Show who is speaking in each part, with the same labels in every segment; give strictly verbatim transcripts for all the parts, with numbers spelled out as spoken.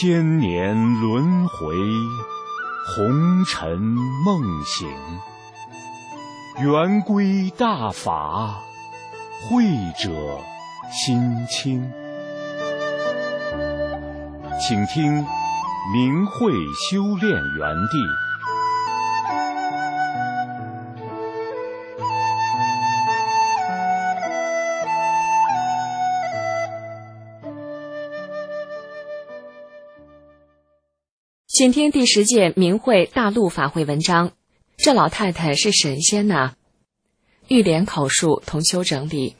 Speaker 1: 千年轮回，红尘梦醒。圆规大法，慧者心清。请听明慧修炼园地。
Speaker 2: 请听第十届明慧大陆法会文章。这老太太是神仙呐、啊！玉莲口述，同修整理。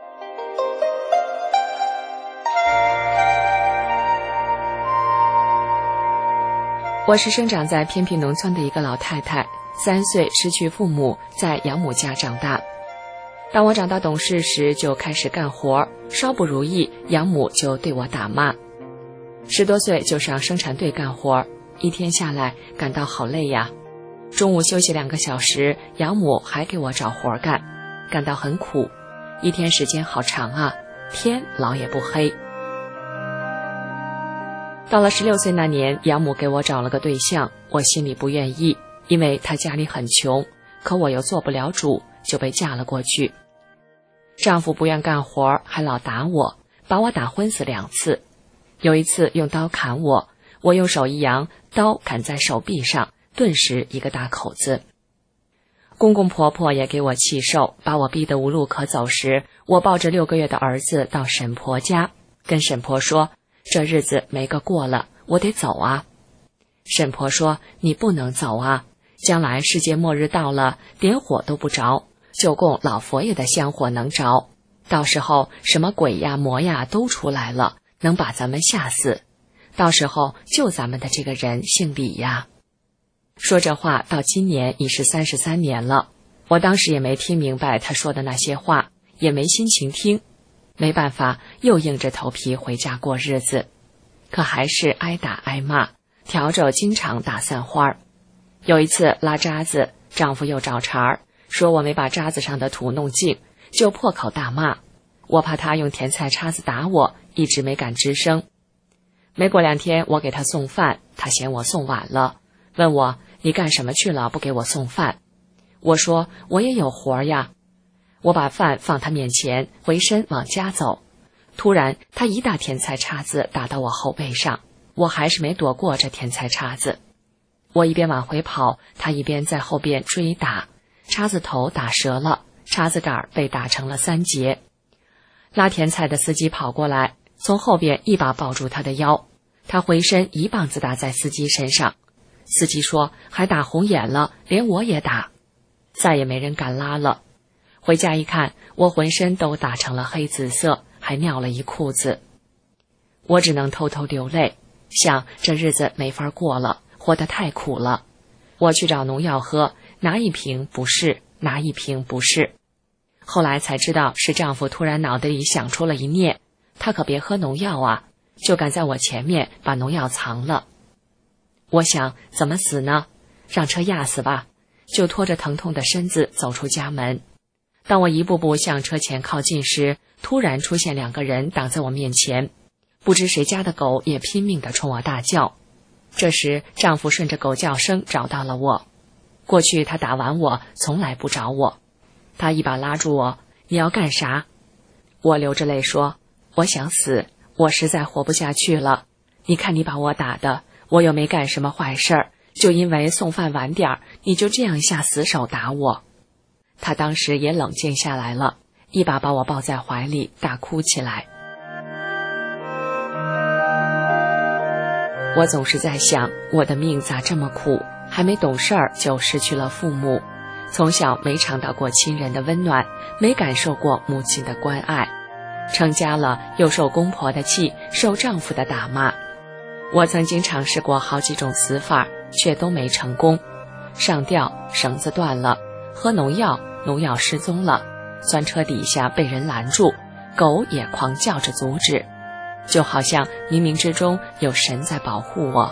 Speaker 2: 我是生长在偏僻农村的一个老太太，三岁失去父母，在养母家长大。当我长大懂事时，就开始干活，稍不如意，养母就对我打骂。十多岁就上生产队干活，一天下来感到好累呀。中午休息两个小时，养母还给我找活干，感到很苦。一天时间好长啊，天老也不黑。到了十六岁那年，养母给我找了个对象，我心里不愿意，因为他家里很穷，可我又做不了主，就被嫁了过去。丈夫不愿干活，还老打我，把我打昏死两次。有一次用刀砍我，我用手一扬，刀砍在手臂上，顿时一个大口子。公公婆婆也给我气受，把我逼得无路可走时，我抱着六个月的儿子到婶婆家，跟婶婆说，这日子没个过了，我得走啊。婶婆说，你不能走啊，将来世界末日到了，点火都不着，就供老佛爷的香火能着，到时候什么鬼呀魔呀都出来了，能把咱们吓死，到时候救咱们的这个人姓李呀。说这话到今年已是三十三年了，我当时也没听明白他说的那些话，也没心情听，没办法，又硬着头皮回家过日子，可还是挨打挨骂，笤帚经常打散花。有一次拉渣子，丈夫又找茬儿，说我没把渣子上的土弄净，就破口大骂。我怕他用甜菜叉子打我，一直没敢吱声。没过两天，我给他送饭，他嫌我送晚了，问我你干什么去了，不给我送饭。我说我也有活呀。我把饭放他面前，回身往家走，突然他一大甜菜叉子打到我后背上，我还是没躲过这甜菜叉子。我一边往回跑，他一边在后边追打，叉子头打折了，叉子杆被打成了三截。拉甜菜的司机跑过来，从后边一把抱住他的腰，他回身一棒子打在司机身上。司机说还打红眼了，连我也打。再也没人敢拉了。回家一看，我浑身都打成了黑紫色，还尿了一裤子。我只能偷偷流泪，想这日子没法过了，活得太苦了。我去找农药喝，拿一瓶不是，拿一瓶不是。后来才知道是丈夫突然脑袋里想出了一念，他可别喝农药啊，就赶在我前面把农药藏了。我想怎么死呢？让车压死吧，就拖着疼痛的身子走出家门。当我一步步向车前靠近时，突然出现两个人挡在我面前，不知谁家的狗也拼命地冲我大叫。这时丈夫顺着狗叫声找到了我，过去他打完我从来不找我，他一把拉住我，你要干啥？我流着泪说，我想死，我实在活不下去了，你看你把我打的，我又没干什么坏事儿，就因为送饭晚点儿，你就这样下死手打我。他当时也冷静下来了，一把把我抱在怀里，大哭起来。我总是在想，我的命咋这么苦，还没懂事儿就失去了父母，从小没尝到过亲人的温暖，没感受过母亲的关爱，成家了又受公婆的气，受丈夫的打骂。我曾经尝试过好几种死法，却都没成功。上吊，绳子断了；喝农药，农药失踪了；钻车底下被人拦住，狗也狂叫着阻止，就好像冥冥之中有神在保护我。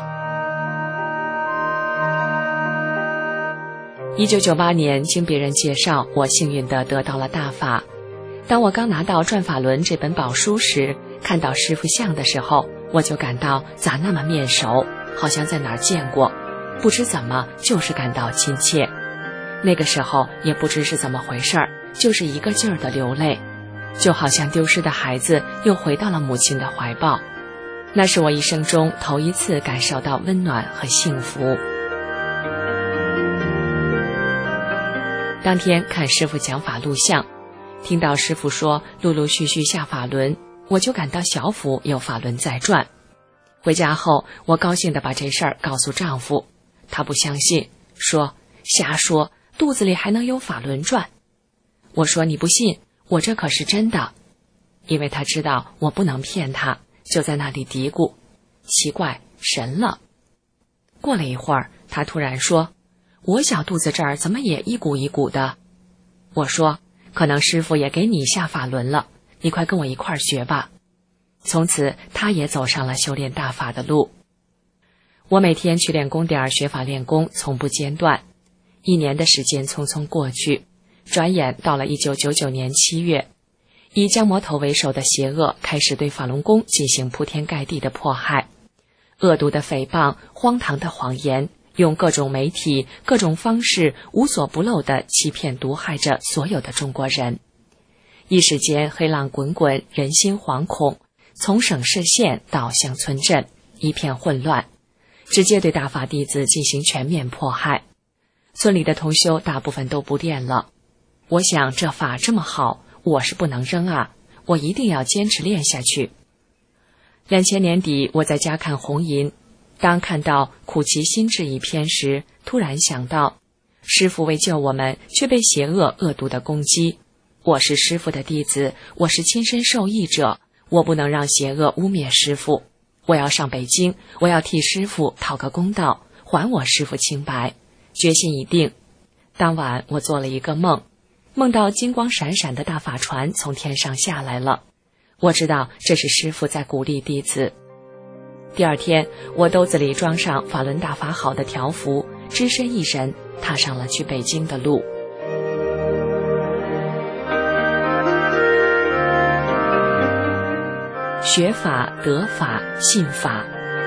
Speaker 2: 一九九八年，经别人介绍，我幸运地得到了大法。当我刚拿到《转法轮》这本宝书时，看到师父像的时候， 我就感到咋那么面熟，好像在哪儿见过，不知怎么就是感到亲切。那个时候也不知是怎么回事儿，就是一个劲儿的流泪，就好像丢失的孩子又回到了母亲的怀抱。那是我一生中头一次感受到温暖和幸福。当天看师父讲法录像，听到师父说陆陆续续下法轮，我就感到小腹有法轮在转。回家后，我高兴地把这事儿告诉丈夫，他不相信，说瞎说，肚子里还能有法轮转。我说你不信，我这可是真的。因为他知道我不能骗他，就在那里嘀咕，奇怪，神了。过了一会儿，他突然说，我小肚子这儿怎么也一股一股的？我说，可能师父也给你下法轮了，你快跟我一块儿学吧。从此他也走上了修炼大法的路。我每天去练功点学法练功，从不间断。一年的时间匆匆过去，转眼到了一九九九年七月，以江魔头为首的邪恶开始对法轮功进行铺天盖地的迫害，恶毒的诽谤，荒唐的谎言，用各种媒体、各种方式无所不漏地欺骗毒害着所有的中国人。一时间黑浪滚滚，人心惶恐，从省市县到乡村镇，一片混乱，直接对大法弟子进行全面迫害。村里的同修大部分都不练了。我想这法这么好，我是不能扔啊，我一定要坚持练下去。两千年底，我在家看红银，当看到苦其心志一篇时，突然想到，师父为救我们，却被邪恶恶毒的攻击。我是师父的弟子，我是亲身受益者，我不能让邪恶污蔑师父。我要上北京，我要替师父讨个公道，还我师父清白。决心已定。当晚我做了一个梦，梦到金光闪闪的大法船从天上下来了。我知道这是师父在鼓励弟子。第二天，我兜子里装上法轮大法好的条幅，只身一人踏上了去北京的路。学法、得法、信法。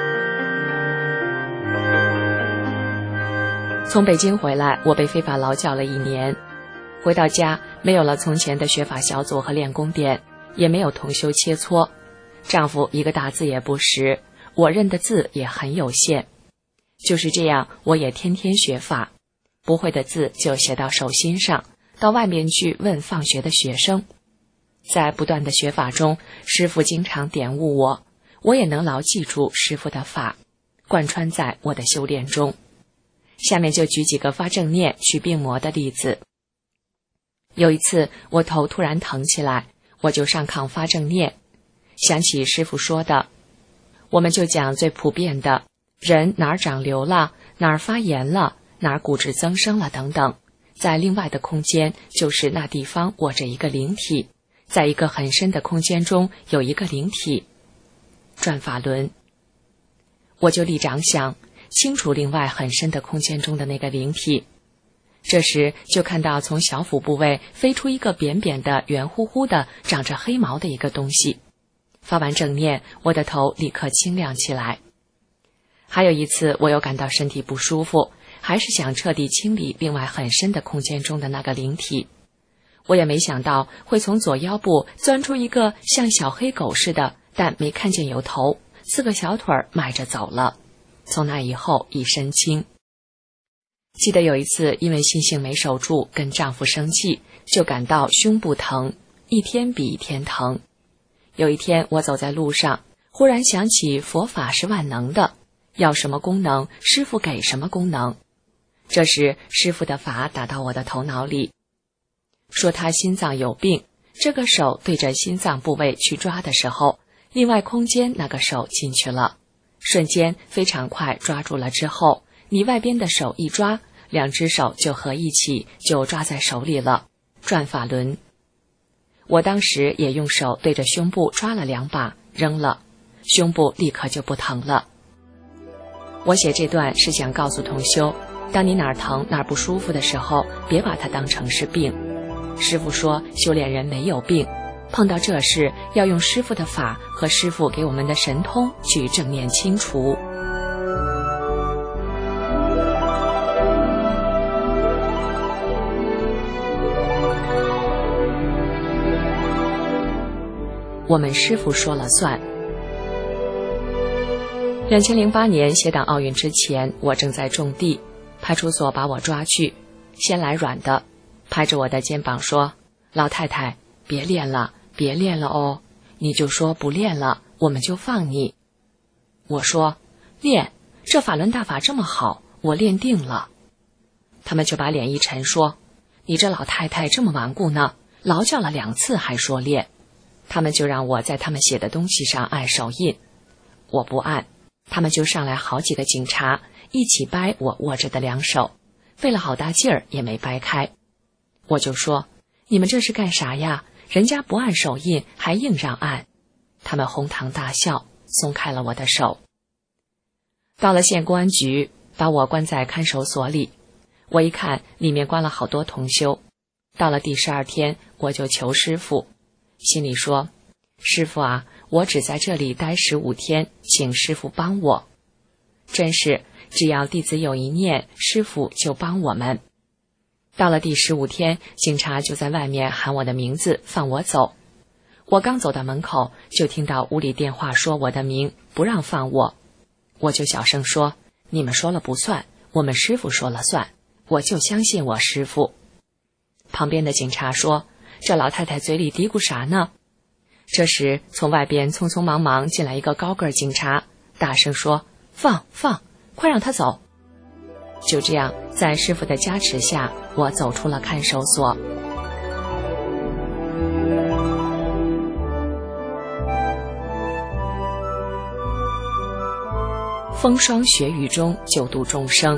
Speaker 2: 从北京回来，我被非法劳教了一年。回到家，没有了从前的学法小组和练功点，也没有同修切磋。丈夫一个大字也不识，我认的字也很有限。就是这样，我也天天学法，不会的字就写到手心上，到外面去问放学的学生。在不断的学法中，师父经常点悟我，我也能牢记住师父的法，贯穿在我的修炼中。下面就举几个发正念去病魔的例子。有一次我头突然疼起来，我就上炕发正念，想起师父说的，我们就讲最普遍的，人哪儿长瘤了，哪儿发炎了，哪儿骨质增生了等等，在另外的空间就是那地方握着一个灵体，在一个很深的空间中有一个灵体转法轮。我就立掌想清楚另外很深的空间中的那个灵体。这时就看到从小腹部位飞出一个扁扁的圆乎乎的长着黑毛的一个东西。发完正念，我的头立刻清亮起来。还有一次我又感到身体不舒服，还是想彻底清理另外很深的空间中的那个灵体。我也没想到会从左腰部钻出一个像小黑狗似的，但没看见有头，四个小腿迈着走了。从那以后一身轻。记得有一次因为心性没守住，跟丈夫生气，就感到胸部疼，一天比一天疼。有一天我走在路上，忽然想起佛法是万能的，要什么功能，师父给什么功能。这时师父的法打到我的头脑里，说他心脏有病，这个手对着心脏部位去抓的时候，另外空间那个手进去了，瞬间非常快抓住了之后，你外边的手一抓，两只手就合一起，就抓在手里了，转法轮。我当时也用手对着胸部抓了两把，扔了，胸部立刻就不疼了。我写这段是想告诉同修，当你哪儿疼哪儿不舒服的时候，别把它当成是病。师父说修炼人没有病， 碰到这事，要用师父的法和师父给我们的神通去正念清除。我们师父说了算。两千零八年协党奥运之前，我正在种地，派出所把我抓去，先来软的，拍着我的肩膀说：“老太太，别练了，别练了哦，你就说不练了，我们就放你。”我说：“练，这法轮大法这么好，我练定了。”他们就把脸一沉说：“你这老太太这么顽固呢，劳教了两次还说练。”他们就让我在他们写的东西上按手印，我不按，他们就上来好几个警察，一起掰我握着的两手，费了好大劲儿也没掰开。我就说：“你们这是干啥呀？人家不按手印还硬让按。”他们哄堂大笑，松开了我的手。到了县公安局，把我关在看守所里。我一看里面关了好多同修。到了第十二天，我就求师父，心里说：“师父啊，我只在这里待十五天，请师父帮我。”真是，只要弟子有一念，师父就帮我们。到了第十五天，警察就在外面喊我的名字，放我走。我刚走到门口，就听到屋里电话说我的名，不让放我。我就小声说：“你们说了不算，我们师父说了算，我就相信我师父。”旁边的警察说：“这老太太嘴里嘀咕啥呢？”这时从外边匆匆忙忙进来一个高个警察，大声说：“放放，快让他走。”就这样，在师父的加持下，我走出了看守所。风霜雪雨中救度众生。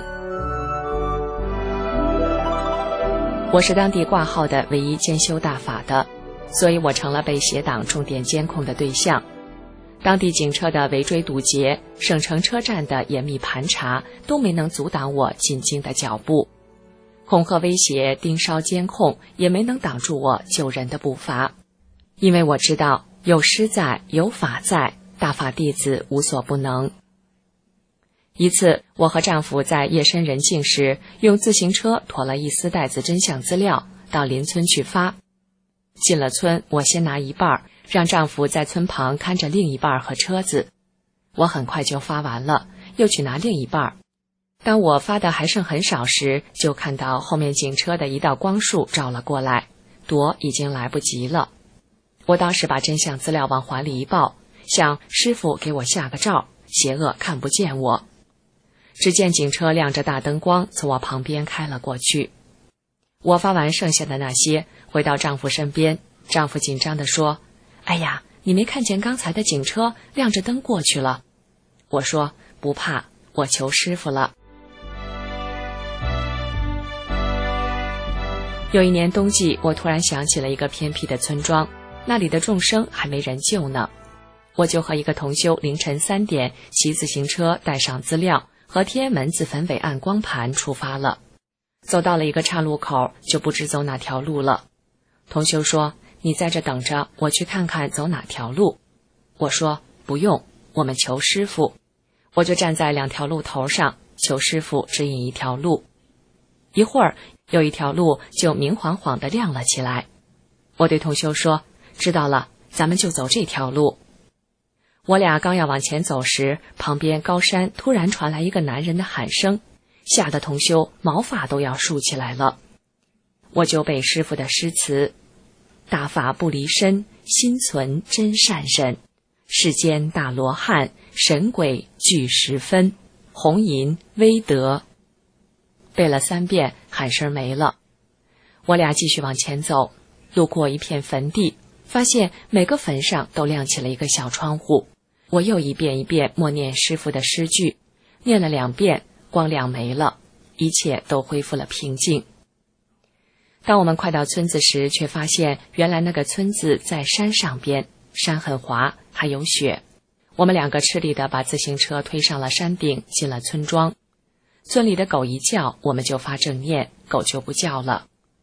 Speaker 2: 我是当地挂号的唯一兼修大法的，所以我成了被协党重点监控的对象。当地警车的围追堵截，省城车站的严密盘查，都没能阻挡我进京的脚步。恐吓威胁、盯梢监控，也没能挡住我救人的步伐。因为我知道，有师在，有法在，大法弟子无所不能。一次，我和丈夫在夜深人静时，用自行车驮了一丝袋子真相资料到邻村去发。进了村，我先拿一半，让丈夫在村旁看着另一半和车子。我很快就发完了，又去拿另一半。当我发的还剩很少时，就看到后面警车的一道光束照了过来，躲已经来不及了。我当时把真相资料往怀里一抱，想师父给我下个罩，邪恶看不见我。只见警车亮着大灯光从我旁边开了过去。我发完剩下的那些，回到丈夫身边，丈夫紧张地说：“哎呀，你没看见刚才的警车亮着灯过去了？”我说：“不怕，我求师父了。”有一年冬季，我突然想起了一个偏僻的村庄，那里的众生还没人救呢。我就和一个同修凌晨三点骑自行车，带上资料和天安门自焚伟岸光盘出发了。走到了一个岔路口，就不知走哪条路了。同修说：“你在这等着，我去看看走哪条路。”我说：“不用，我们求师父。”我就站在两条路头上，求师父指引一条路。一会儿，有一条路就明晃晃地亮了起来。我对同修说：“知道了，咱们就走这条路。”我俩刚要往前走时，旁边高山突然传来一个男人的喊声，吓得同修毛发都要竖起来了。我就背师父的诗词：“大法不离身，心存真善忍。世间大罗汉，神鬼俱十分。红银威德。”背了三遍，喊声没了。我俩继续往前走，路过一片坟地，发现每个坟上都亮起了一个小窗户。我又一遍一遍默念师父的诗句，念了两遍，光亮没了，一切都恢复了平静。当我们快到村子时，却发现原来那个村子在山上边，山很滑，还有雪。我们两个吃力地把自行车推上了山顶，进了村庄。村里的狗一叫，我们就发正念，狗就不叫了。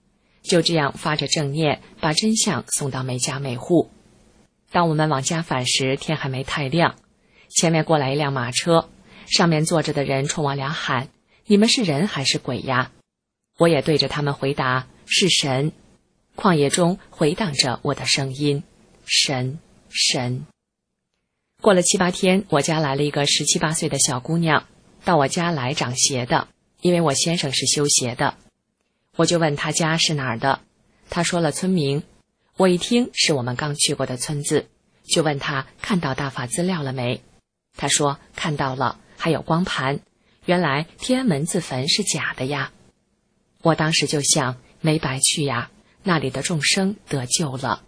Speaker 2: 就这样发着正念，把真相送到每家每户。当我们往家返时，天还没太亮，前面过来一辆马车，上面坐着的人冲我俩喊：“你们是人还是鬼呀？”我也对着他们回答：“是神。”旷野中回荡着我的声音：“神，神。”过了七八天，我家来了一个十七八岁的小姑娘，到我家来长鞋的，因为我先生是修鞋的。我就问她家是哪儿的，她说了村名。我一听是我们刚去过的村子，就问她看到大法资料了没。她说看到了，还有光盘，原来天安门自焚是假的呀。我当时就想，没白去呀，那里的众生得救了。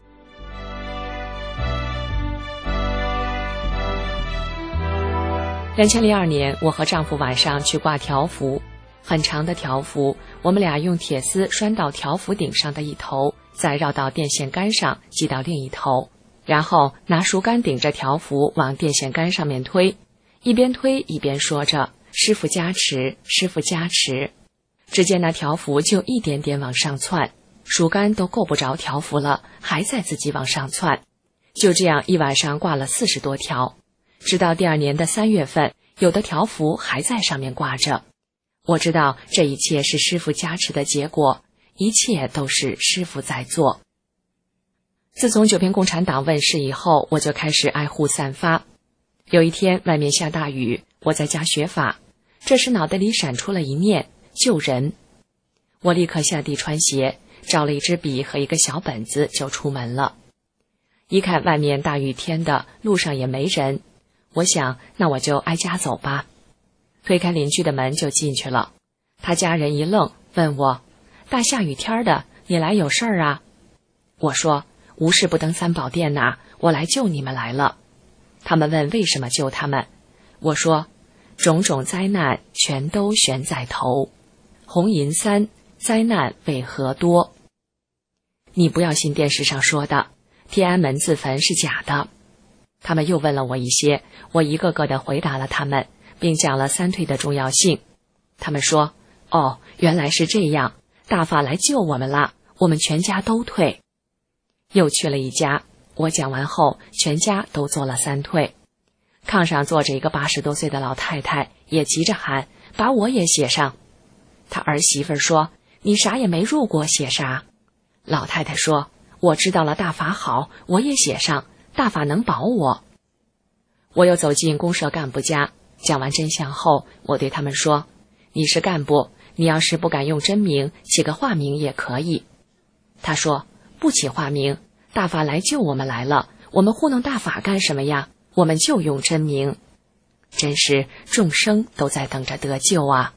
Speaker 2: 两千零二年，我和丈夫晚上去挂条幅，很长的条幅，我们俩用铁丝拴到条幅顶上的一头，再绕到电线杆上系到另一头，然后拿竹竿顶着条幅往电线杆上面推，一边推一边说着：“师父加持，师父加持。”只见那条幅就一点点往上窜，竹竿都够不着条幅了，还在自己往上窜。就这样一晚上挂了四十多条，直到第二年的三月份，有的条幅还在上面挂着。我知道这一切是师父加持的结果，一切都是师父在做。自从九片共产党问世以后，我就开始爱护散发。有一天外面下大雨，我在家学法，这时脑袋里闪出了一念：救人。我立刻下地穿鞋，找了一支笔和一个小本子就出门了。一看外面大雨天的，路上也没人，我想那我就挨家走吧。推开邻居的门就进去了。他家人一愣，问我：“大下雨天的，你来有事儿啊？”我说：“无事不登三宝殿呐，我来救你们来了。”他们问为什么救他们，我说：“种种灾难全都悬在头，红银三，灾难为何多？”你不要信电视上说的，天安门自焚是假的。他们又问了我一些，我一个个的回答了他们，并讲了三退的重要性。他们说：“哦，原来是这样，大法来救我们了，我们全家都退。”又去了一家，我讲完后，全家都做了三退。炕上坐着一个八十多岁的老太太，也急着喊：“把我也写上。”他儿媳妇说：“你啥也没入过，写啥？”老太太说：“我知道了大法好，我也写上，大法能保我。”我又走进公社干部家，讲完真相后，我对他们说：“你是干部，你要是不敢用真名，起个化名也可以。”他说：“不起化名，大法来救我们来了，我们糊弄大法干什么呀？我们就用真名。”真是众生都在等着得救啊！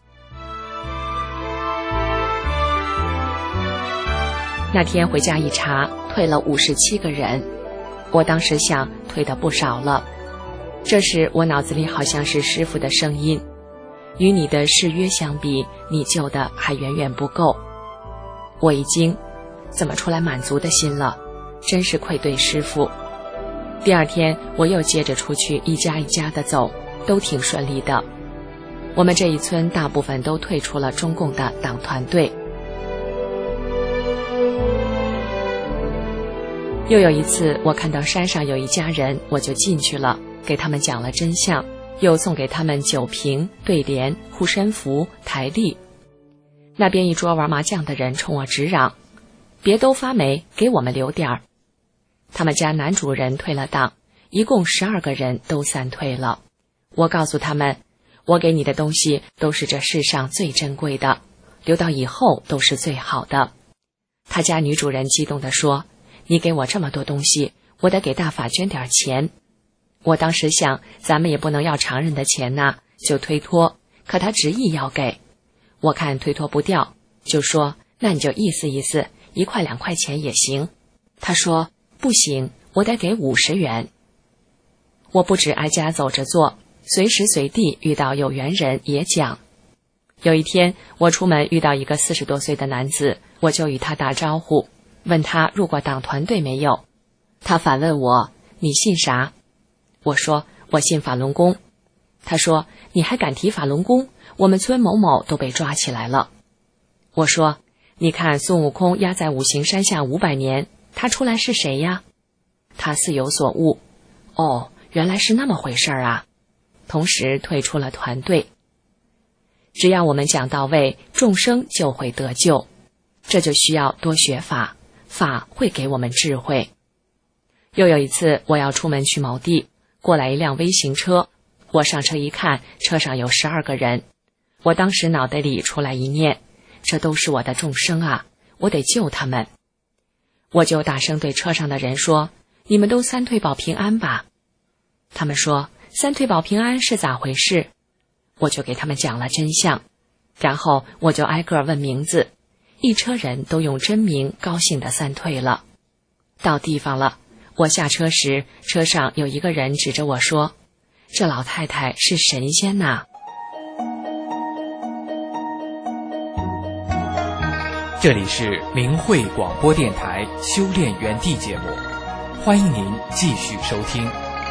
Speaker 2: 那天回家一查，退了五十七个人。我当时想，退的不少了。这时我脑子里好像是师父的声音：“与你的誓约相比，你救的还远远不够。”我一惊，怎么出来满足的心了？真是愧对师父。第二天我又接着出去一家一家的走，都挺顺利的。我们这一村大部分都退出了中共的党团队。又有一次，我看到山上有一家人，我就进去了，给他们讲了真相，又送给他们酒瓶、对联、护身符、台历。那边一桌玩麻将的人冲我直嚷：“别都发霉，给我们留点儿。”他们家男主人退了党，一共十二个人都散退了。我告诉他们，我给你的东西都是这世上最珍贵的，留到以后都是最好的。他家女主人激动地说：“你给我这么多东西，我得给大法捐点钱。”我当时想，咱们也不能要常人的钱呐，就推脱，可他执意要给。我看推脱不掉，就说：“那你就意思意思，一块两块钱也行。”他说：“不行，我得给五十元。”我不止挨家走着做，随时随地遇到有缘人也讲。有一天我出门遇到一个四十多岁的男子，我就与他打招呼，问他入过党团队没有。他反问我：“你信啥？”我说：“我信法轮功。”他说：“你还敢提法轮功？我们村某某都被抓起来了。”我说：“ 你看孙悟空压在五行山下五百年，他出来是谁呀？他似有所悟，哦，原来是那么回事儿啊。同时退出了团队。只要我们讲到位，众生就会得救，这就需要多学法，法会给我们智慧。又有一次，我要出门去某地，过来一辆微型车，我上车一看，车上有十二个人。我当时脑袋里出来一念，这都是我的众生啊，我得救他们。我就大声对车上的人说，你们都三退保平安吧。他们说，三退保平安是咋回事？我就给他们讲了真相，然后我就挨个问名字，一车人都用真名高兴地三退了。到地方了，我下车时，车上有一个人指着我说，这老太太是神仙呐。
Speaker 1: 这里是明慧广播电台修炼园地节目，欢迎您继续收听。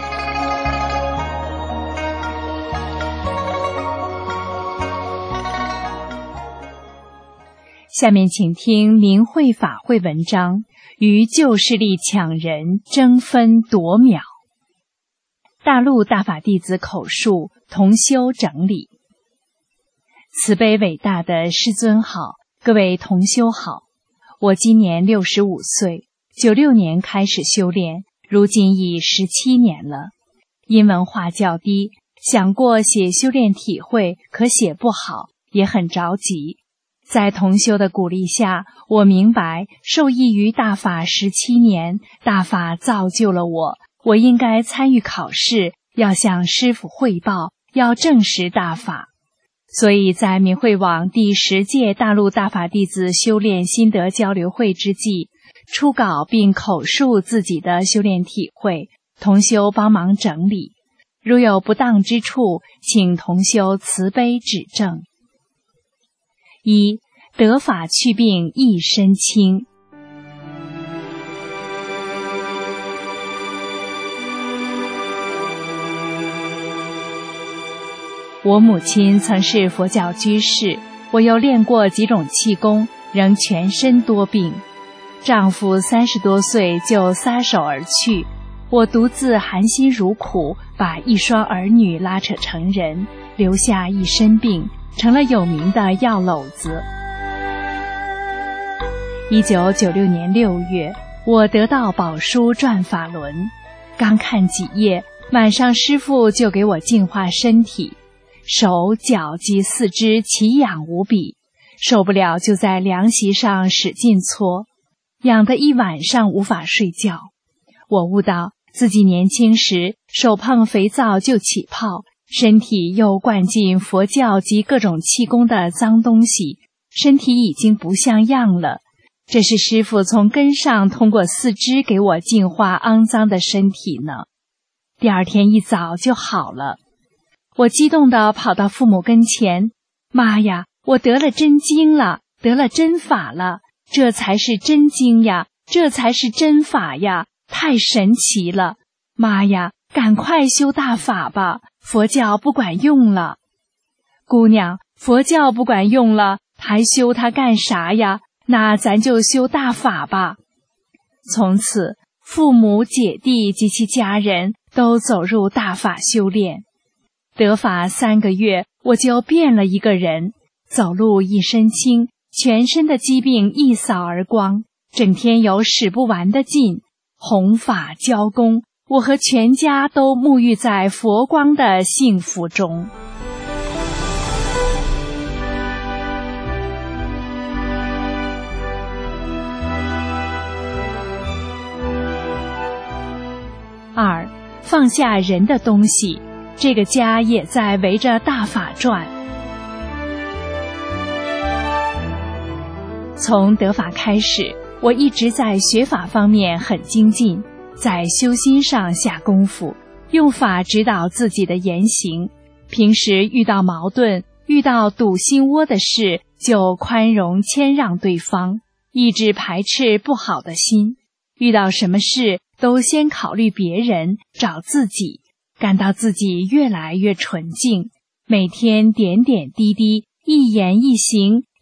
Speaker 3: 下面请听明慧法会文章，与旧势力抢人争分夺秒。大陆大法弟子口述，同修整理。慈悲伟大的师尊好，各位同修好。我今年六十五岁，九六年开始修炼，如今已十七年了。因文化较低，想过写修炼体会，可写不好，也很着急。在同修的鼓励下，我明白受益于大法十七年，大法造就了我，我应该参与考试，要向师父汇报，要证实大法。所以在明慧网第十届大陆大法弟子修炼心得交流会之际，初稿并口述自己的修炼体会，同修帮忙整理，如有不当之处，请同修慈悲指正。一、得法去病一身轻。我母亲曾是佛教居士，我又练过几种气功，仍全身多病。丈夫三十多岁就撒手而去，我独自含辛茹苦，把一双儿女拉扯成人，留下一身病，成了有名的药篓子。一九九六年六月，我得到宝书转法轮，刚看几页，晚上师父就给我净化身体，手脚及四肢奇痒无比，受不了就在凉席上使劲搓，痒得一晚上无法睡觉。我悟到自己年轻时手碰肥皂就起泡，身体又灌进佛教及各种气功的脏东西，身体已经不像样了。这是师父从根上通过四肢给我净化肮脏的身体呢。第二天一早就好了。我激动地跑到父母跟前，妈呀，我得了真经了，得了真法了，这才是真经呀，这才是真法呀，太神奇了。妈呀，赶快修大法吧，佛教不管用了。姑娘，佛教不管用了，还修它干啥呀？那咱就修大法吧。从此，父母、姐弟及其家人都走入大法修炼。得法三个月，我就变了一个人，走路一身轻，全身的疾病一扫而光，整天有使不完的劲。弘法教功，我和全家都沐浴在佛光的幸福中。二、放下人的东西，这个家也在围着大法转。从得法开始，我一直在学法方面很精进，在修心上下功夫，用法指导自己的言行。平时遇到矛盾，遇到堵心窝的事，就宽容谦让对方，抑制排斥不好的心。遇到什么事都先考虑别人，找自己，感到自己越来越纯净。每天点点滴滴，一言一行，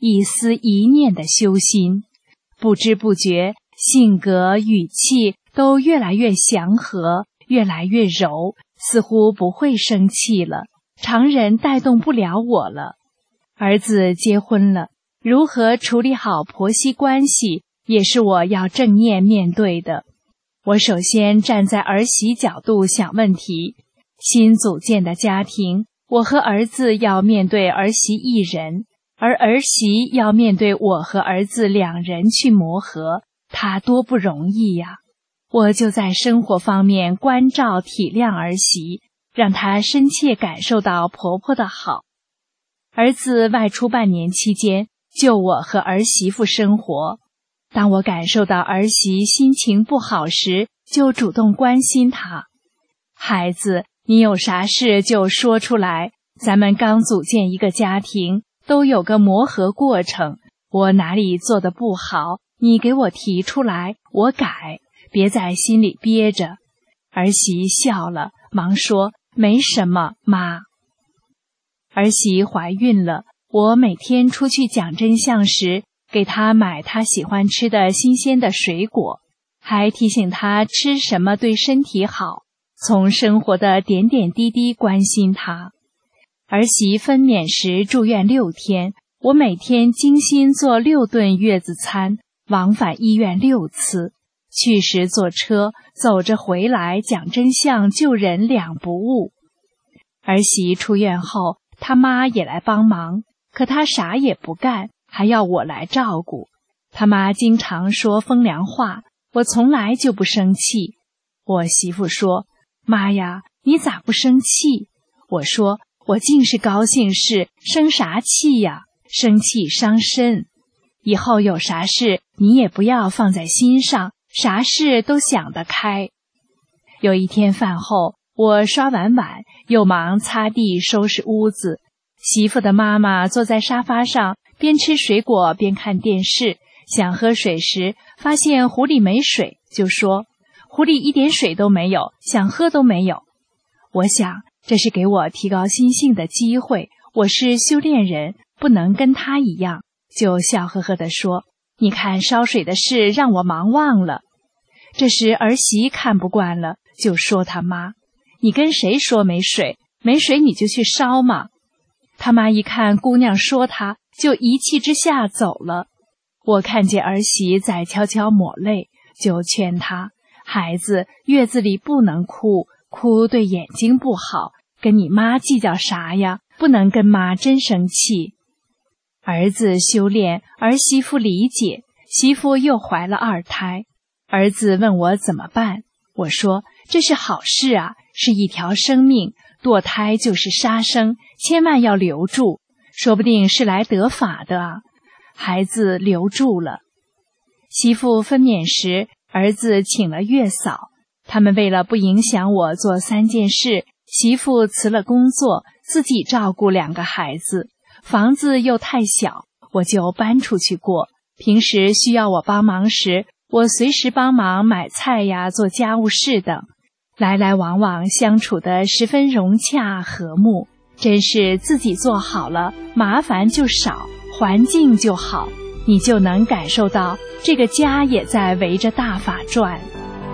Speaker 3: 一丝一念的修心，不知不觉性格语气都越来越祥和，越来越柔，似乎不会生气了，常人带动不了我了。儿子结婚了，如何处理好婆媳关系，也是我要正面面对的。我首先站在儿媳角度想问题，新组建的家庭，我和儿子要面对儿媳一人，而儿媳要面对我和儿子两人去磨合，她多不容易呀！我就在生活方面关照体谅儿媳，让她深切感受到婆婆的好。儿子外出半年期间，就我和儿媳妇生活。当我感受到儿媳心情不好时，就主动关心她。孩子，你有啥事就说出来，咱们刚组建一个家庭，都有个磨合过程，我哪里做得不好，你给我提出来，我改，别在心里憋着。儿媳笑了，忙说，没什么，妈。儿媳怀孕了，我每天出去讲真相时，给她买她喜欢吃的新鲜的水果，还提醒她吃什么对身体好，从生活的点点滴滴关心她。儿媳分娩时住院六天，我每天精心做六顿月子餐，往返医院六次，去时坐车，走着回来，讲真相救人两不误。儿媳出院后，他妈也来帮忙，可他啥也不干，还要我来照顾。他妈经常说风凉话，我从来就不生气。我媳妇说，妈呀，你咋不生气？我说，我尽是高兴事，生啥气呀？生气伤身。以后有啥事，你也不要放在心上，啥事都想得开。有一天饭后，我刷完碗，又忙擦地收拾屋子。媳妇的妈妈坐在沙发上，边吃水果边看电视，想喝水时，发现壶里没水，就说，壶里一点水都没有，想喝都没有。我想，这是给我提高心性的机会，我是修炼人，不能跟她一样，就笑呵呵地说，你看烧水的事让我忙忘了。这时儿媳看不惯了，就说他妈，你跟谁说没水？没水你就去烧嘛。他妈一看姑娘说她，就一气之下走了。我看见儿媳在悄悄抹泪，就劝她，孩子，月子里不能哭，哭对眼睛不好，跟你妈计较啥呀？不能跟妈真生气。儿子修炼，儿媳妇理解，媳妇又怀了二胎。儿子问我怎么办，我说这是好事啊，是一条生命，堕胎就是杀生，千万要留住，说不定是来得法的啊。孩子留住了。媳妇分娩时，儿子请了月嫂，他们为了不影响我做三件事，媳妇辞了工作，自己照顾两个孩子，房子又太小，我就搬出去过。平时需要我帮忙时，我随时帮忙买菜呀，做家务事等，来来往往相处得十分融洽和睦，真是自己做好了，麻烦就少，环境就好，你就能感受到这个家也在围着大法转。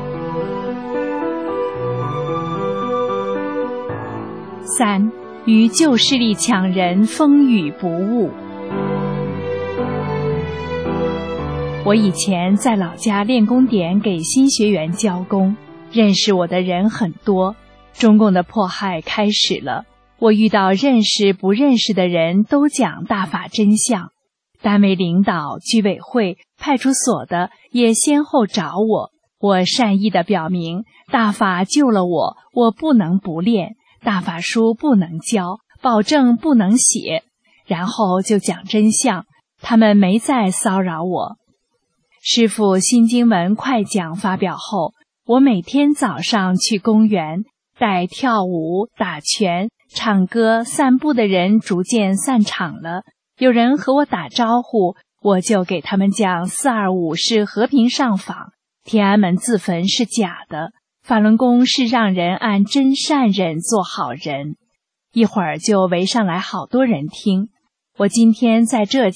Speaker 3: 三，与旧势力抢人，风雨不误。我以前在老家练功点给新学员教功，认识我的人很多。中共的迫害开始了，我遇到认识不认识的人都讲大法真相。单位领导、居委会、派出所的也先后找我，我善意地表明大法救了我，我不能不练，大法书不能教，保证不能写，然后就讲真相，他们没再骚扰我。师父新经文快讲发表后，我每天早上去公园，带跳舞、打拳、唱歌、散步的人逐渐散场了。有人和我打招呼，我就给他们讲四二五是和平上访，天安门自焚是假的，法轮功是让人按真善忍做好人。一会儿就围上来好多人听。我今天在这讲，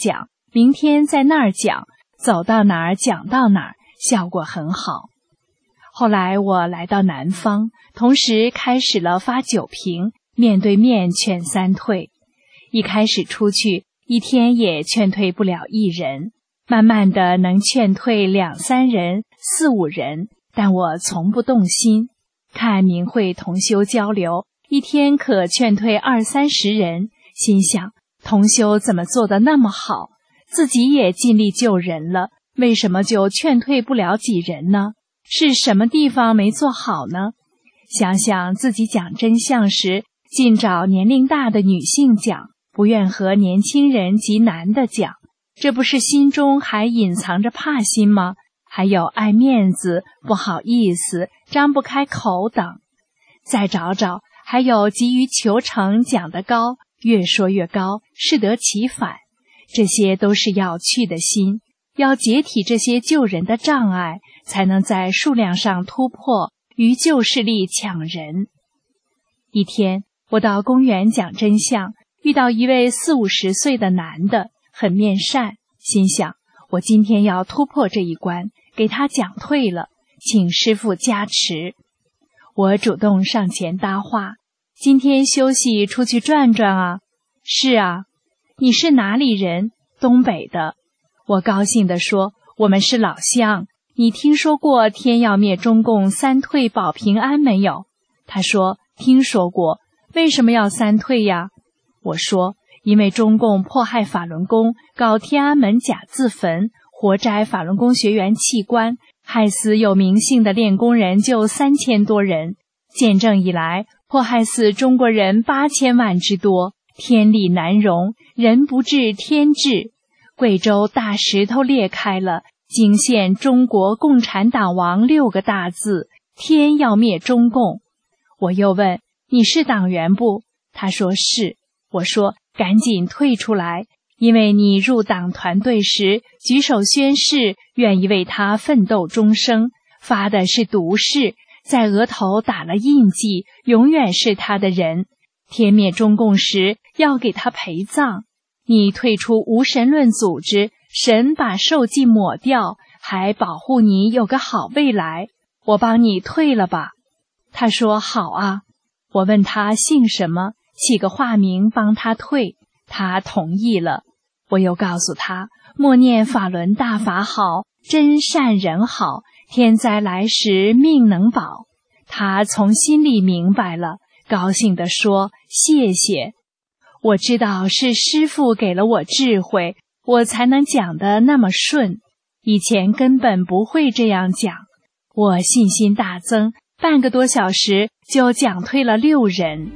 Speaker 3: 明天在那儿讲，走到哪儿讲到哪儿，效果很好。后来我来到南方，同时开始了发酒瓶，面对面劝三退。一开始出去，一天也劝退不了一人，慢慢的能劝退两三人、四五人，但我从不动心。看明慧同修交流，一天可劝退二三十人，心想同修怎么做得那么好，自己也尽力救人了，为什么就劝退不了几人呢？是什么地方没做好呢？想想自己讲真相时，尽找年龄大的女性讲，不愿和年轻人及男的讲，这不是心中还隐藏着怕心吗？还有爱面子、不好意思、张不开口等。再找找，还有急于求成讲得高，越说越高，适得其反，这些都是要去的心，要解体这些救人的障碍，才能在数量上突破，与旧势力抢人。一天，我到公园讲真相，遇到一位四五十岁的男的，很面善，心想我今天要突破这一关，给他讲退了，请师父加持。我主动上前搭话，今天休息出去转转啊？是啊。你是哪里人？东北的。我高兴地说，我们是老乡，你听说过天要灭中共三退保平安没有？他说听说过。为什么要三退呀？我说因为中共迫害法轮功，搞天安门假自焚，活摘法轮功学员器官，害死有名姓的练功人就三千多人，建政以来迫害死中国人八千万之多，天理难容，人不治天治。贵州大石头裂开了，惊现中国共产党亡六个大字，天要灭中共。我又问你是党员不？他说是。我说赶紧退出来，因为你入党团队时举手宣誓，愿意为他奋斗终生，发的是毒誓，在额头打了印记，永远是他的人。天灭中共时要给他陪葬，你退出无神论组织，神把受记抹掉，还保护你有个好未来，我帮你退了吧。他说好啊。我问他姓什么，起个化名帮他退，他同意了。我又告诉他，默念法轮大法好，真善人好，天灾来时命能保。他从心里明白了，高兴地说谢谢。我知道是师父给了我智慧，我才能讲得那么顺，以前根本不会这样讲。我信心大增，半个多小时就讲退了六人。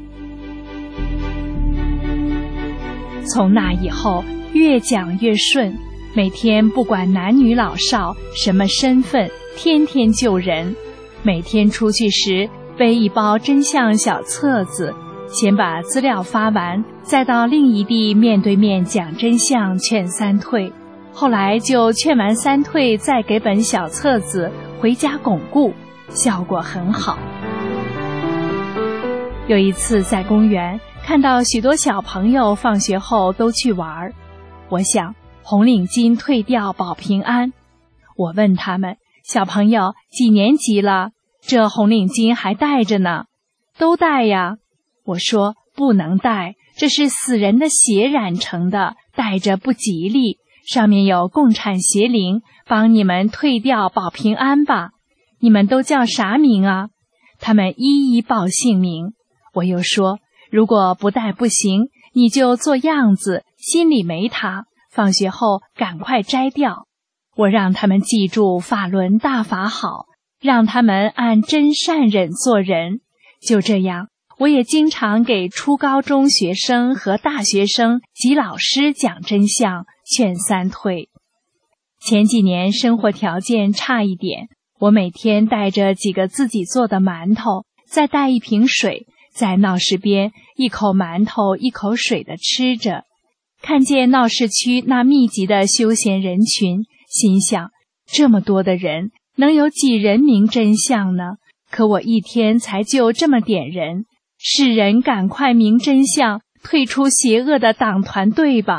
Speaker 3: 从那以后越讲越顺，每天不管男女老少什么身份，天天救人。每天出去时背一包真相小册子，先把资料发完，再到另一地面对面讲真相劝三退。后来就劝完三退，再给本小册子回家巩固，效果很好。有一次在公园看到许多小朋友放学后都去玩，我想红领巾退掉保平安。我问他们，小朋友几年级了？这红领巾还戴着呢？都戴呀。我说不能戴，这是死人的血染成的，戴着不吉利，上面有共产邪灵，帮你们退掉保平安吧。你们都叫啥名啊？他们一一报姓名。我又说如果不戴不行，你就做样子，心里没他，放学后赶快摘掉。我让他们记住法轮大法好，让他们按真善忍做人。就这样，我也经常给初高中学生和大学生及老师讲真相，劝三退。前几年生活条件差一点，我每天带着几个自己做的馒头，再带一瓶水，在闹市边一口馒头一口水的吃着。看见闹市区那密集的休闲人群，心想这么多的人，能有几人明真相呢？可我一天才救这么点人，世人赶快明真相，退出邪恶的党团队吧，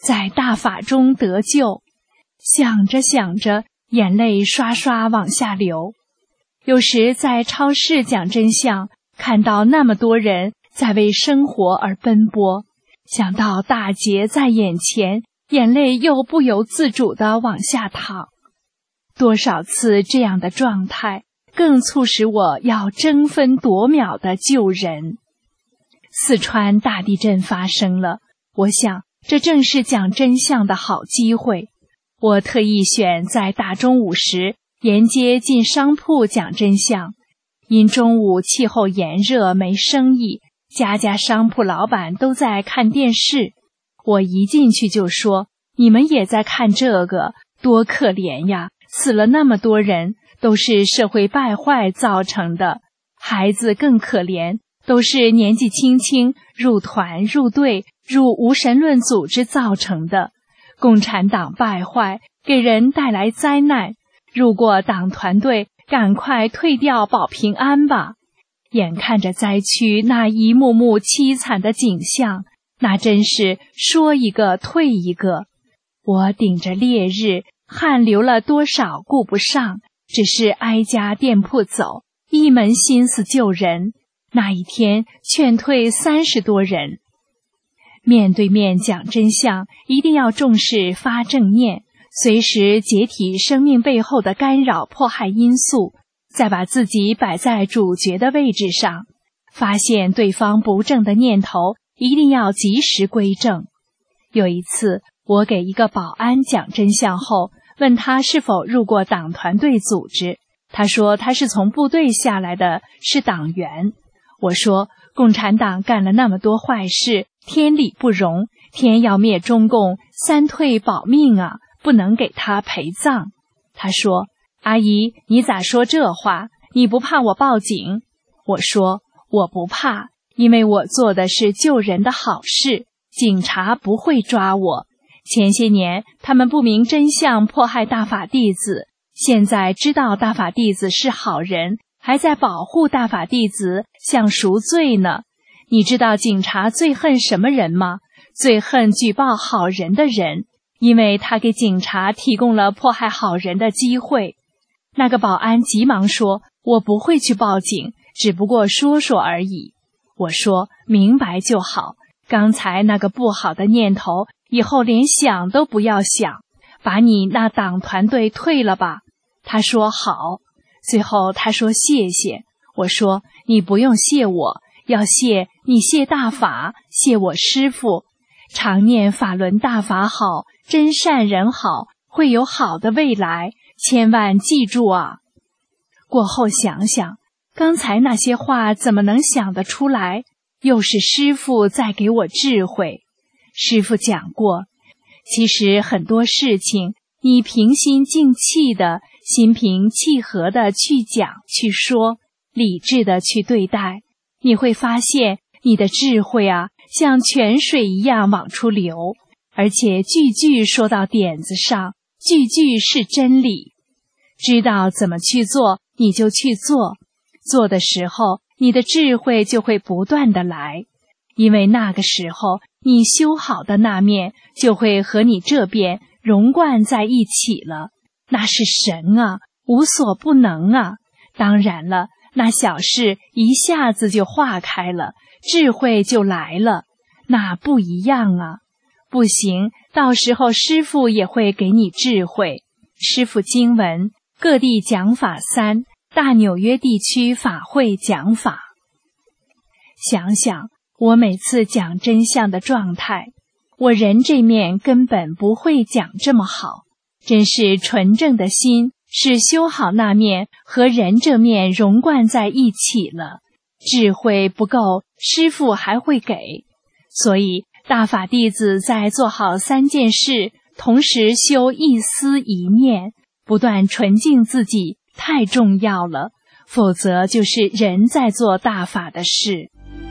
Speaker 3: 在大法中得救。想着想着，眼泪刷刷往下流。有时在超市讲真相，看到那么多人在为生活而奔波，想到大劫在眼前，眼泪又不由自主地往下淌。多少次这样的状态，更促使我要争分夺秒地救人。四川大地震发生了，我想这正是讲真相的好机会。我特意选在大中午时沿街进商铺讲真相，因中午气候炎热没生意，家家商铺老板都在看电视。我一进去就说，你们也在看这个，多可怜呀，死了那么多人，都是社会败坏造成的，孩子更可怜，都是年纪轻轻入团入队入无神论组织造成的。共产党败坏，给人带来灾难，入过党团队，赶快退掉保平安吧。眼看着灾区那一幕幕凄惨的景象，那真是说一个退一个。我顶着烈日，汗流了多少顾不上，只是挨家店铺走，一门心思救人。那一天劝退三十多人。面对面讲真相，一定要重视发正念，随时解体生命背后的干扰迫害因素，再把自己摆在主角的位置上，发现对方不正的念头，一定要及时归正。有一次，我给一个保安讲真相后，问他是否入过党团队组织，他说他是从部队下来的，是党员。我说，共产党干了那么多坏事，天理不容，天要灭中共，三退保命啊，不能给他陪葬。他说，阿姨，你咋说这话？你不怕我报警？我说，我不怕，因为我做的是救人的好事，警察不会抓我。前些年他们不明真相，迫害大法弟子，现在知道大法弟子是好人，还在保护大法弟子，想赎罪呢。你知道警察最恨什么人吗？最恨举报好人的人，因为他给警察提供了迫害好人的机会。那个保安急忙说，我不会去报警，只不过说说而已。我说，明白就好，刚才那个不好的念头，以后连想都不要想，把你那党团队退了吧。他说好。最后他说谢谢。我说，你不用谢我，要谢你谢大法，谢我师父。常念法轮大法好，真善人好，会有好的未来，千万记住啊。过后想想，刚才那些话怎么能想得出来？又是师父在给我智慧。师父讲过，其实很多事情，你平心静气的，心平气和的去讲去说，理智的去对待，你会发现你的智慧啊，像泉水一样往出流，而且句句说到点子上，句句是真理。知道怎么去做，你就去做，做的时候，你的智慧就会不断的来，因为那个时候，你修好的那面就会和你这边融贯在一起了，那是神啊，无所不能啊。当然了，那小事一下子就化开了，智慧就来了，那不一样啊。不行，到时候师父也会给你智慧。师父经文，各地讲法三，大纽约地区法会讲法。想想我每次讲真相的状态，我人这面根本不会讲这么好，真是纯正的心，是修好那面和人这面融贯在一起了。智慧不够，师父还会给。所以大法弟子在做好三件事，同时修一思一念，不断纯净自己，太重要了，否则就是人在做大法的事。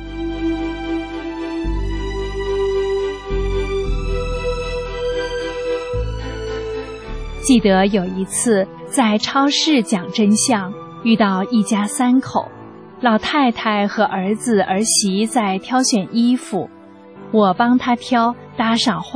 Speaker 3: 记得有一次在超市讲真相，遇到一家三口，老太太和儿子儿媳在挑选衣服，我帮她挑，搭上话，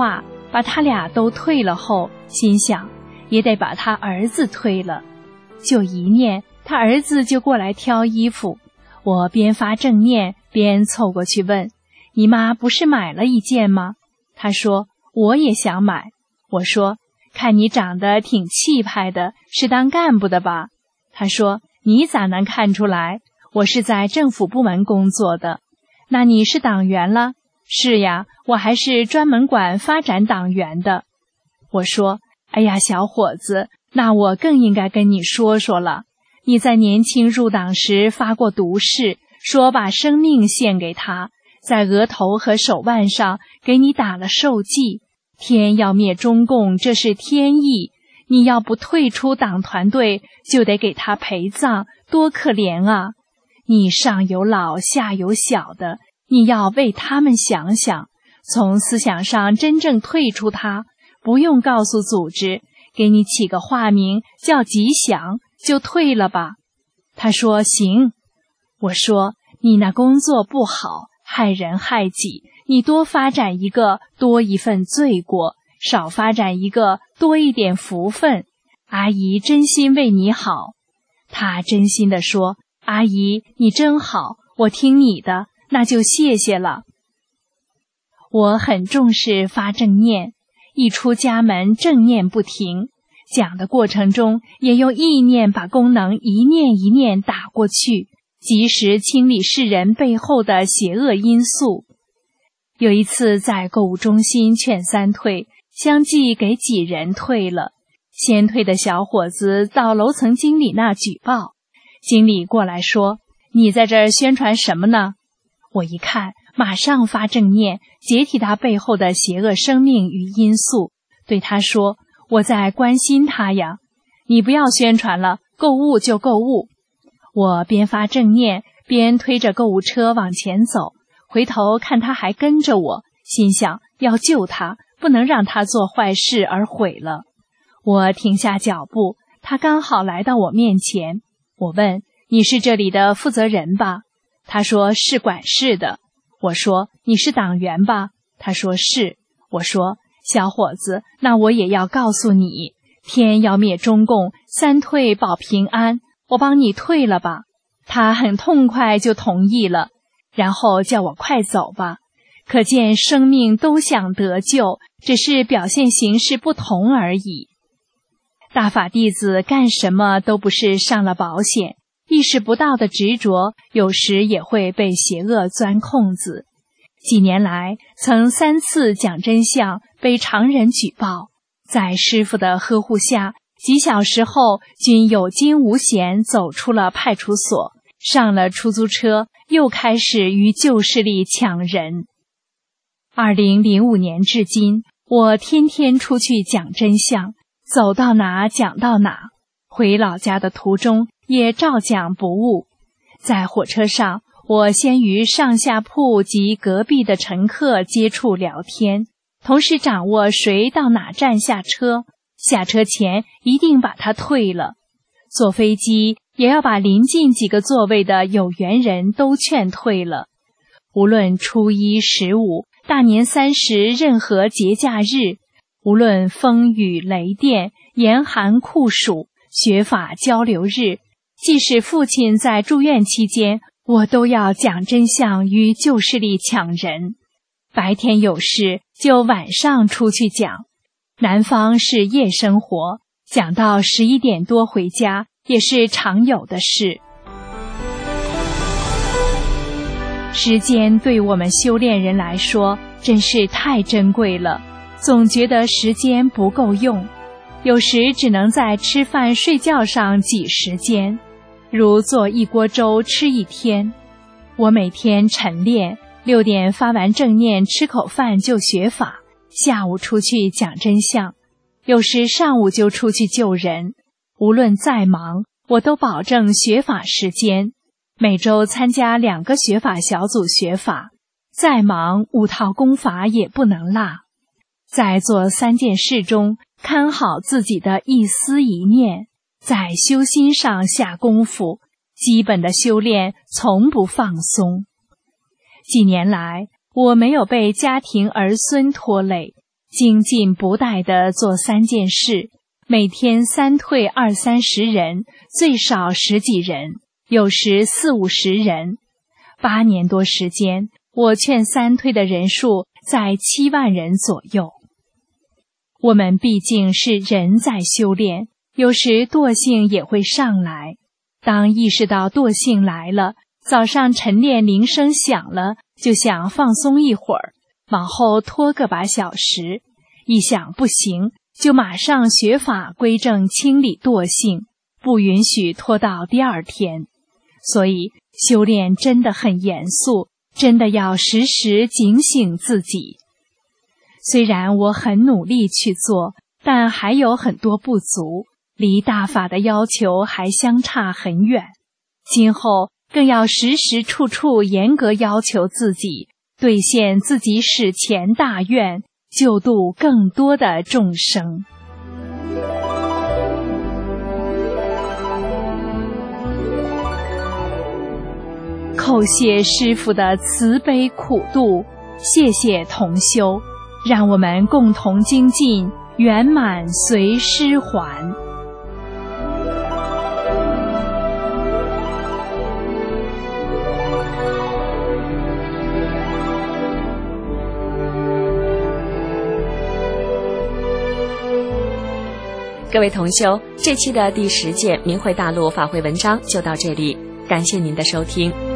Speaker 3: 把他俩都退了后，心想也得把他儿子退了。就一念，他儿子就过来挑衣服，我边发正念边凑过去问：你妈不是买了一件吗？他说我也想买。我说看你长得挺气派的，是当干部的吧？他说你咋能看出来？我是在政府部门工作的。那你是党员了？是呀，我还是专门管发展党员的。我说哎呀，小伙子，那我更应该跟你说说了。你在年轻入党时发过毒誓，说把生命献给他，在额头和手腕上给你打了寿祭。天要灭中共，这是天意。你要不退出党团队，就得给他陪葬，多可怜啊！你上有老，下有小的，你要为他们想想，从思想上真正退出他，不用告诉组织，给你起个化名叫吉祥，就退了吧。他说行。我说你那工作不好，害人害己，你多发展一个，多一份罪过；少发展一个，多一点福分。阿姨真心为你好。他真心地说，阿姨你真好，我听你的，那就谢谢了。我很重视发正念，一出家门正念不停，讲的过程中也用意念把功能一念一念打过去，及时清理世人背后的邪恶因素。有一次在购物中心劝三退，相继给几人退了。先退的小伙子到楼层经理那举报，经理过来说，你在这儿宣传什么呢？我一看，马上发正念，解体他背后的邪恶生命与因素，对他说，我在关心他呀，你不要宣传了，购物就购物。我边发正念边推着购物车往前走，回头看他还跟着我，心想要救他，不能让他做坏事而毁了。我停下脚步，他刚好来到我面前。我问，你是这里的负责人吧？他说是管事的。我说你是党员吧？他说是。我说小伙子，那我也要告诉你，天要灭中共，三退保平安，我帮你退了吧。他很痛快就同意了，然后叫我快走吧。可见生命都想得救，只是表现形式不同而已。大法弟子干什么都不是上了保险，意识不到的执着有时也会被邪恶钻空子。几年来曾三次讲真相被常人举报，在师父的呵护下，几小时后均有惊无险走出了派出所，上了出租车，又开始与旧势力抢人。二零零五年至今，我天天出去讲真相，走到哪讲到哪，回老家的途中也照讲不误。在火车上，我先与上下铺及隔壁的乘客接触聊天，同时掌握谁到哪站下车，下车前一定把他退了。坐飞机也要把临近几个座位的有缘人都劝退了。无论初一、十五、大年三十任何节假日，无论风雨雷电、严寒酷暑、学法交流日，即使父亲在住院期间，我都要讲真相与旧势力抢人。白天有事就晚上出去讲，南方是夜生活，讲到十一点多回家也是常有的事。时间对我们修炼人来说真是太珍贵了，总觉得时间不够用，有时只能在吃饭睡觉上挤时间，如做一锅粥吃一天。我每天晨练，六点发完正念，吃口饭就学法，下午出去讲真相，有时上午就出去救人。无论再忙，我都保证学法时间，每周参加两个学法小组学法，再忙五套功法也不能落。在做三件事中，看好自己的一思一念，在修心上下功夫，基本的修炼从不放松。几年来，我没有被家庭儿孙拖累， 精进不怠地做三件事，每天三退二三十人，最少十几人，有时四五十人。八年多时间，我劝三退的人数在七万人左右。我们毕竟是人在修炼，有时惰性也会上来。当意识到惰性来了，早上晨练铃声响了，就想放松一会儿，往后拖个把小时，一想不行，就马上学法归正清理惰性，不允许拖到第二天。所以修炼真的很严肃，真的要时时警醒自己。虽然我很努力去做，但还有很多不足，离大法的要求还相差很远。今后更要时时处处严格要求自己，兑现自己史前大愿，救度更多的众生。叩谢师父的慈悲苦度，谢谢同修，让我们共同精进，圆满随师还。
Speaker 2: 各位同修，这期的第十届明慧大陆法会文章就到这里，感谢您的收听。